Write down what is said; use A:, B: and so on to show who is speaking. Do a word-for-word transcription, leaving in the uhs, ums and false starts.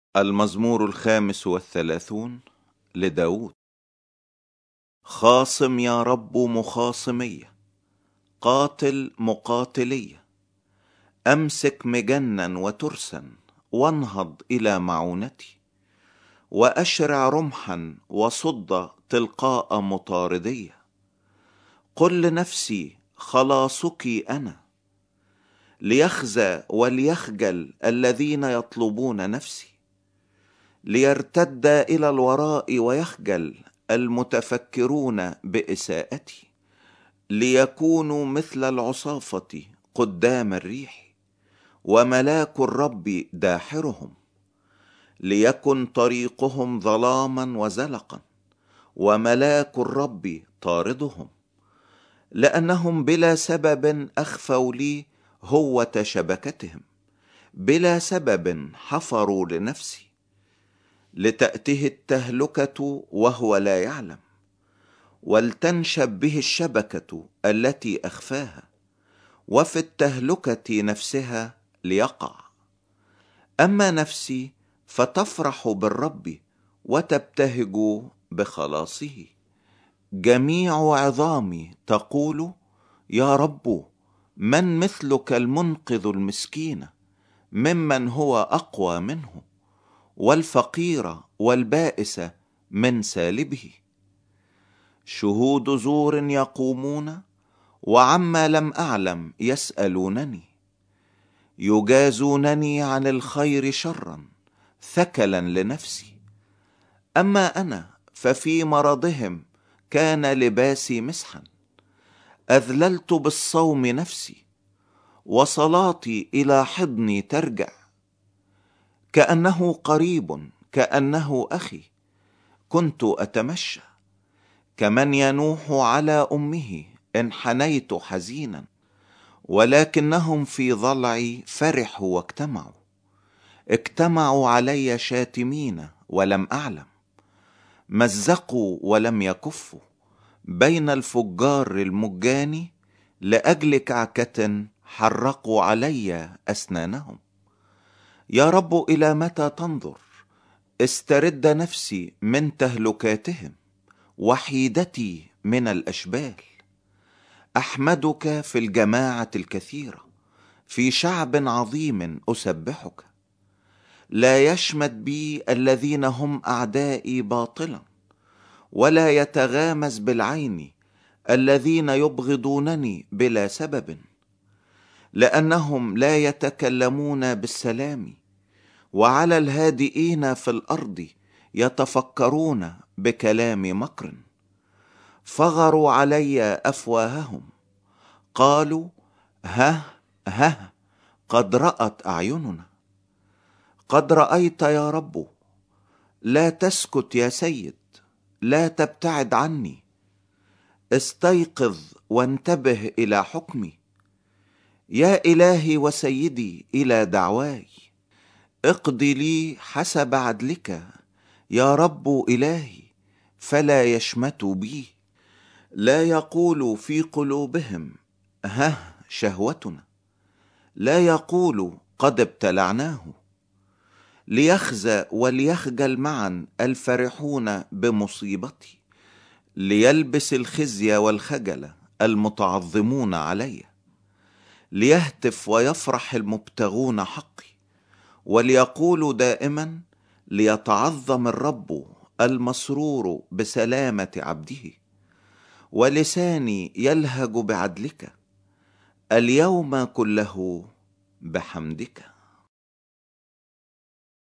A: المزمور الخامس والثلاثون لداود. خاصم يا رب مخاصمي، قاتل مقاتلي، أمسك مجنا وترسا وانهض إلى معونتي، وأشرع رمحا وصد تلقاء مطاردية. قل لنفسي خلاصك أنا، ليخزى وليخجل الذين يطلبون نفسي، ليرتد إلى الوراء ويخجل المتفكرون بإساءتي، ليكونوا مثل العصافة قدام الريح، وملاك الرب داحرهم. ليكن طريقهم ظلاما وزلقا، وملاك الرب طاردهم، لأنهم بلا سبب أخفوا لي هوة شبكتهم، بلا سبب حفروا لنفسي، لتأته التهلكة وهو لا يعلم، ولتنشب به الشبكة التي أخفاها، وفي التهلكة نفسها ليقع. أما نفسي فتفرح بالرب وتبتهج بخلاصه. جميع عظامي تقول يا رب، من مثلك المنقذ المسكين ممن هو أقوى منه، والفقير والبائس من سالبه. شهود زور يقومون وعما لم أعلم يسألونني، يجازونني عن الخير شرا ثكلا لنفسي. أما أنا ففي مرضهم كان لباسي مسحا، أذللت بالصوم نفسي، وصلاتي إلى حضني ترجع. كأنه قريب كأنه أخي كنت أتمشى، كمن ينوح على أمه انحنيت حزينا، ولكنهم في ضلعي فرحوا واجتمعوا. اجتمعوا علي شاتمين ولم أعلم، مزقوا ولم يكفوا بين الفجار المجان، لأجل كعكة حرقوا علي أسنانهم. يا رب إلى متى تنظر؟ استرد نفسي من تهلكاتهم، وحيدتي من الأشبال. أحمدك في الجماعة الكثيرة، في شعب عظيم أسبحك. لا يشمت بي الذين هم أعدائي باطلا، ولا يتغامز بالعين الذين يبغضونني بلا سبب، لأنهم لا يتكلمون بالسلام، وعلى الهادئين في الأرض يتفكرون بكلام مكر. فغروا علي أفواههم، قالوا ها ها قد رأت أعيننا. قد رأيت يا رب، لا تسكت يا سيد، لا تبتعد عني. استيقظ وانتبه إلى حكمي، يا إلهي وسيدي إلى دعواي. اقضي لي حسب عدلك يا رب إلهي، فلا يشمتوا بي. لا يقول في قلوبهم ها شهوتنا، لا يقول قد ابتلعناه. ليخزى وليخجل معا الفرحون بمصيبتي، ليلبس الخزي والخجل المتعظمون علي. ليهتف ويفرح المبتغون حقي، وليقولوا دائما ليتعظم الرب المسرور بسلامة عبده. ولساني يلهج بعدلك اليوم كله بحمدك.